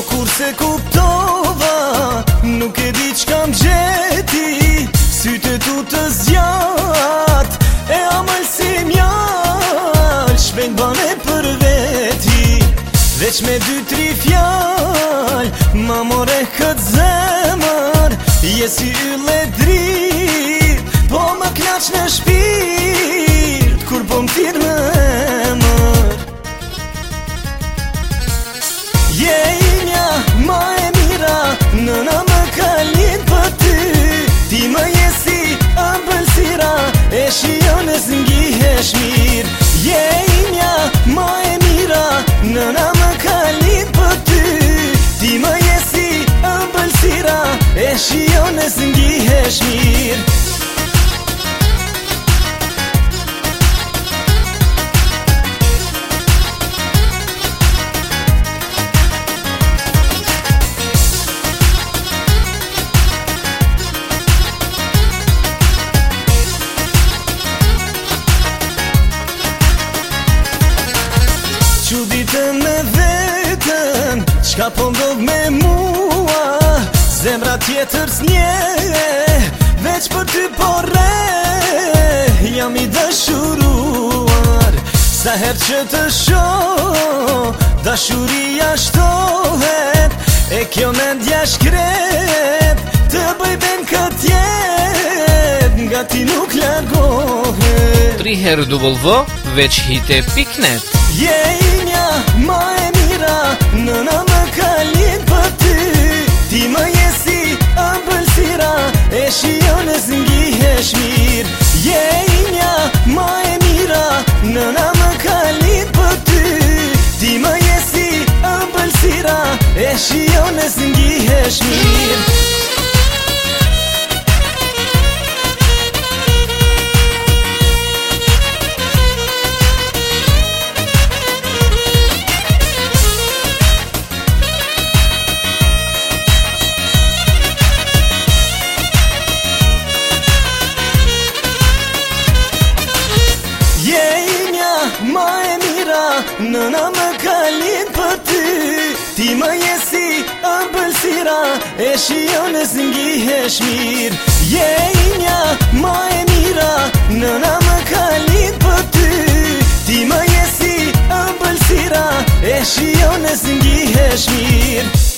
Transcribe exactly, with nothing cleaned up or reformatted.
kur se kuptova, nuk e di qka m'gjeti, sytë tu të zjat, e amëll si mjall, shpenj bane për veti, veç me dy tri fjall, ma more këtë zemër, je si ylle drit, po më knaq në shpirt, kur po m'tir në emër. Je imja ma e mira, nëna më ka lind për ty, ti më jesi ëmbëlsira, e shion e zëngihesh mirë. Je imja ma e mira, nëna më ka lind për ty, ti më jesi ëmbëlsira, e shion e zëngihesh mirë. Quditëm me vetën, qka po ndodh me mua, zemra tjetër s'nje, veç për ty po re, jam i dëshuruar. Sa her që të shoh, dashuria shtohet, e kjo në ndja shkret, të bëj ben këtë jet, nga ti nuk largohet. tri herë w w veç hite pikë net. Je imja ma e mira, nëna më ka lind për ty, ti më jesi ëmbëlsira, e shion e zëngihesh mirë. Je imja ma e mira, nëna më ka lind për ty, ti më jesi ëmbëlsira, e shion e zëngihesh mirë. Ma e mira, nëna më ka lind për ty, ti më jesi ëmbëlsira, e shion e zëngihesh mirë. Je imja ma e mira, nëna më ka lind për ty, ti më jesi ëmbëlsira, e shion e zëngihesh mirë.